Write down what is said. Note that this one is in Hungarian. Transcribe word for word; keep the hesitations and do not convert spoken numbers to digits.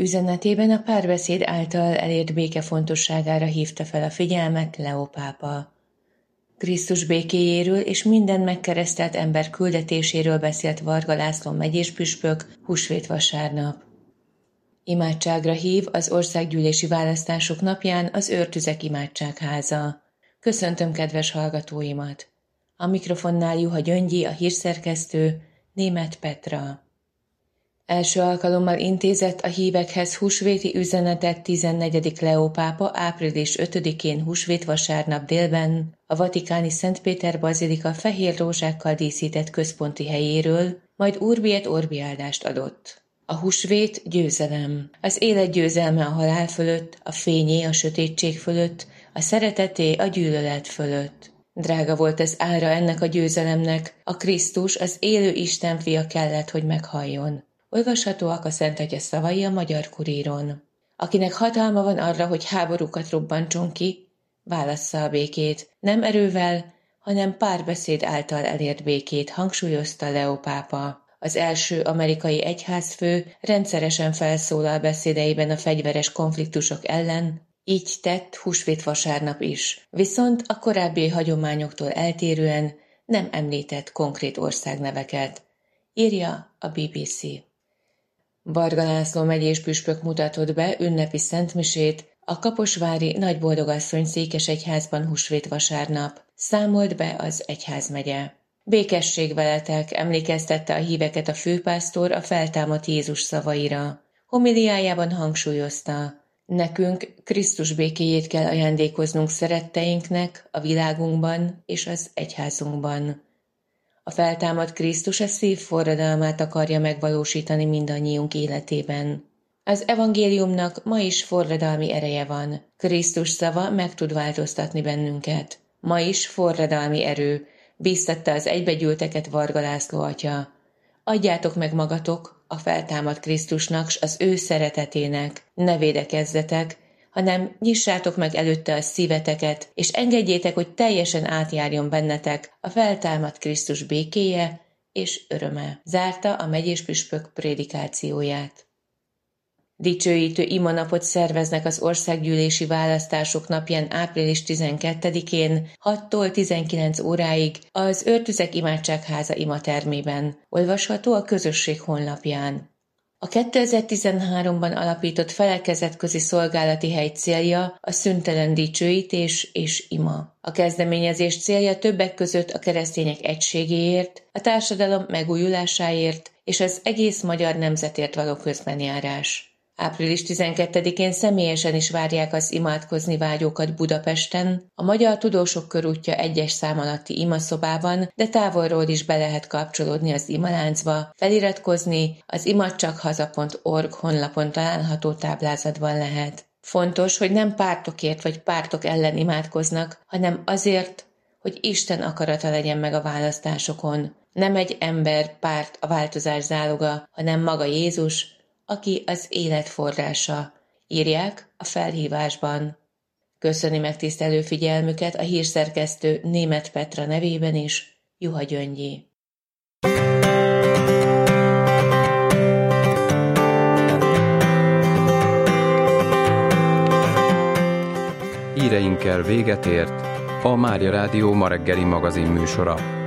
üzenetében a párbeszéd által elért béke fontosságára hívta fel a figyelmet Leó pápa. Krisztus békéjéről és minden megkeresztelt ember küldetéséről beszélt Varga László megyés püspök húsvét vasárnap. Imádságra hív az országgyűlési választások napján az Őrtüzek Imádságháza. Köszöntöm kedves hallgatóimat! A mikrofonnál Juha Gyöngyi, a hírszerkesztő, Németh Petra. Első alkalommal intézett a hívekhez húsvéti üzenetet tizennegyedik Leó pápa április ötödikén húsvét vasárnap délben a vatikáni Szent Péter bazilika fehér rózsákkal díszített központi helyéről, majd Urbi et Orbi áldást adott. A húsvét győzelem. Az élet győzelme a halál fölött, a fényé a sötétség fölött, a szereteté a gyűlölet fölött. Drága volt az ára ennek a győzelemnek, a Krisztus, az élő Isten fia kellett, hogy meghalljon. Olvashatóak a Szent Atya szavai a Magyar Kuríron. Akinek hatalma van arra, hogy háborúkat robbantson ki, válassza a békét, nem erővel, hanem párbeszéd által elért békét, hangsúlyozta Leó pápa. Az első amerikai egyházfő rendszeresen felszólal beszédeiben a fegyveres konfliktusok ellen, így tett húsvét vasárnap is, viszont a korábbi hagyományoktól eltérően nem említett konkrét országneveket, írja a bé bé cé. Varga László megyés püspök mutatott be ünnepi szentmisét a kaposvári Nagyboldogasszony székesegyházban húsvét vasárnap, számolt be az egyházmegye. Békesség veletek, emlékeztette a híveket a főpásztor a feltámadt Jézus szavaira. Homiliájában hangsúlyozta, nekünk Krisztus békéjét kell ajándékoznunk szeretteinknek a világunkban és az egyházunkban. A feltámadt Krisztus a szív forradalmát akarja megvalósítani mindannyiunk életében. Az evangéliumnak ma is forradalmi ereje van. Krisztus szava meg tud változtatni bennünket. Ma is forradalmi erő, bíztatta az egybegyűlteket Varga László atya. Adjátok meg magatok a feltámadt Krisztusnak s az ő szeretetének, ne védekezzetek, hanem nyissátok meg előtte a szíveteket, és engedjétek, hogy teljesen átjárjon bennetek a feltámadt Krisztus békéje és öröme, zárta a megyés püspök prédikációját. Dicsőítő imanapot szerveznek az országgyűlési választások napján április tizenkettedikén hattól tizenkilenc óráig az Őrtüzek Imádságháza imatermében, olvasható a közösség honlapján. A kétezer-tizenháromban alapított felekezetközi szolgálati hely célja a szüntelen dicsőítés és ima. A kezdeményezés célja többek között a keresztények egységéért, a társadalom megújulásáért és az egész magyar nemzetért való közbenjárás. április tizenkettedikén személyesen is várják az imádkozni vágyókat Budapesten, a Magyar Tudósok Körútja egyes szám alatti imaszobában, de távolról is be lehet kapcsolódni az imaláncba, feliratkozni az imadcsakhaza pont org honlapon található táblázatban lehet. Fontos, hogy nem pártokért vagy pártok ellen imádkoznak, hanem azért, hogy Isten akarata legyen meg a választásokon. Nem egy ember, párt a változás záloga, hanem maga Jézus, aki az élet forrása, írják a felhívásban. Köszöni megtisztelő figyelmüket a hírszerkesztő Németh Petra nevében is, Juha Gyöngyi. Híreinkkel véget ért a Mária Rádió ma reggeli magazin műsora.